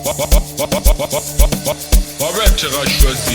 Parameter choisi.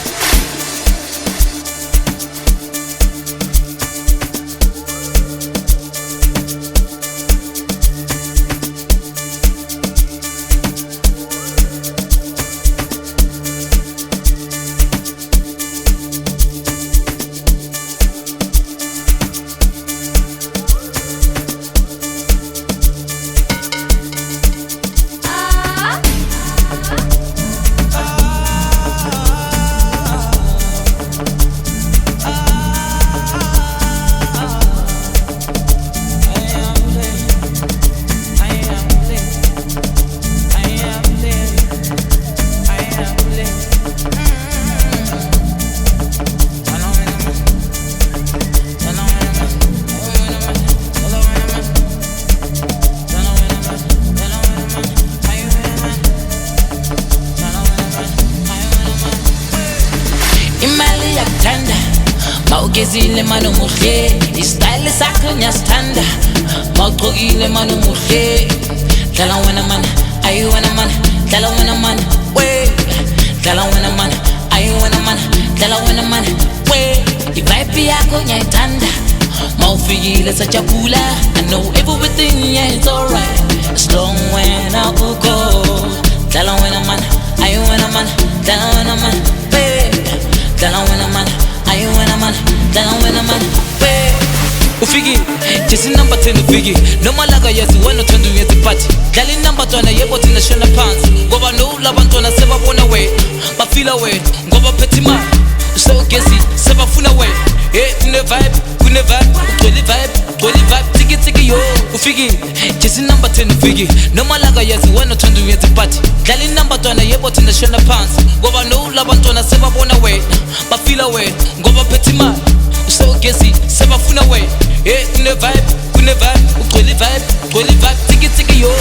Mawugezile mano muhle, istyle sakho ngiyasithanda. Mawugqokile mano muhle, dlala wena mana, ayi wena mana, dlala wena mana, we. Dlala wena mana, ayi wena mana, dlala wena mana, we. Ivibe yakho ngiyayithanda, mawufikile sajabula. I know everything, yeah, it's alright, as long when I go. Dlala wena mana, ayi wena mana, dlala wena mana, we. Dlala wena mana, ayi wena mana, dlala wena mana, we. Ufiki, just number 10 ufiki. Noma laga yazi wena uthanda uyenza iphathi. Dlala inamba twana yebo thina shona phansi. Ngoba no labantwana sebabona wena, bafila wena ngoba phethe imali. Usogesi sebafuna wena. Hey, kune vibe, ugcwele vibe, tiki yo. Ufiki, just number 10 ufiki. Noma laga yazi wena uthanda uyenza iphathi. Dlala inamba twana yebo thina shona phansi. Ngoba no labantwana sebabona wena, bafila wena ngoba phethe imali. Usogesi sebafuna wena. Hey, kune vibe, ugcwele vibe, tiki yo.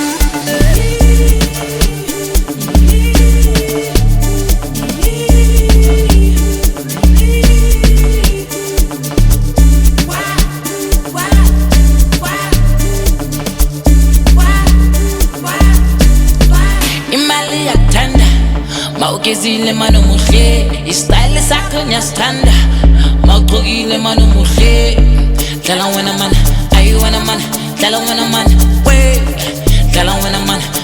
Imali yakuthanda, mawugezile mano muhle, istyle sakho ngiyasithanda. Mawugqokile mano muhle, dlala wena mana, ayi wena mana, dlala wena mana, we. Dlala wena mana,